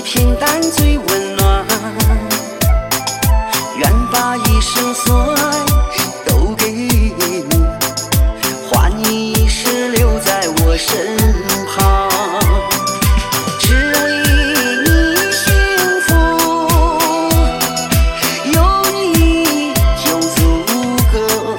平淡最温暖，愿把一生所爱都给你，换你一世留在我身旁，只为你幸福，有你就足够。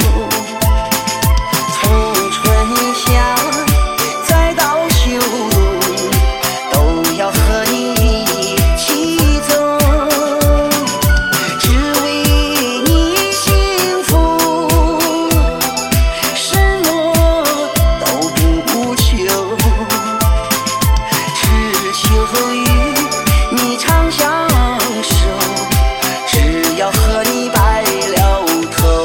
从春夏再到秋冬，都要和你一起走，只为你幸福，什么都不求，只求与你长相守，只要和你白了头。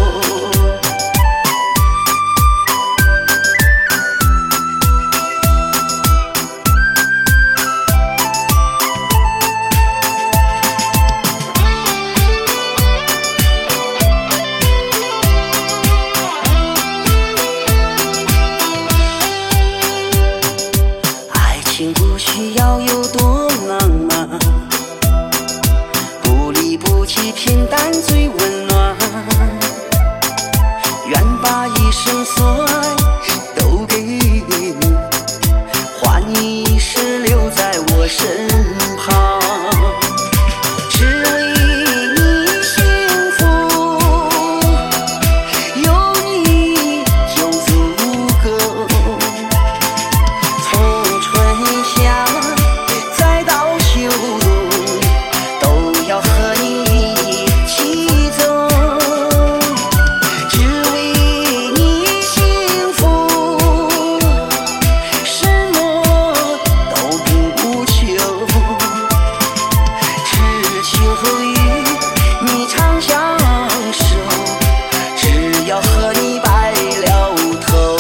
爱情不需要有多浪漫，不离不弃，平淡最温暖，愿把一生所爱都给你，换你一世留在我身旁，只为你幸福，有你就足够。从春夏再到秋冬，都要和你一起走，只为你幸福，什么都不求，只求与你长相守，只要和你白了头，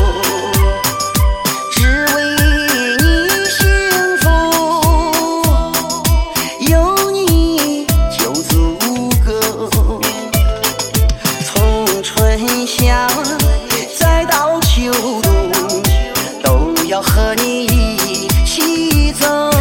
只为你幸福，有你就足够。从春夏再到秋冬，都要和你一起走。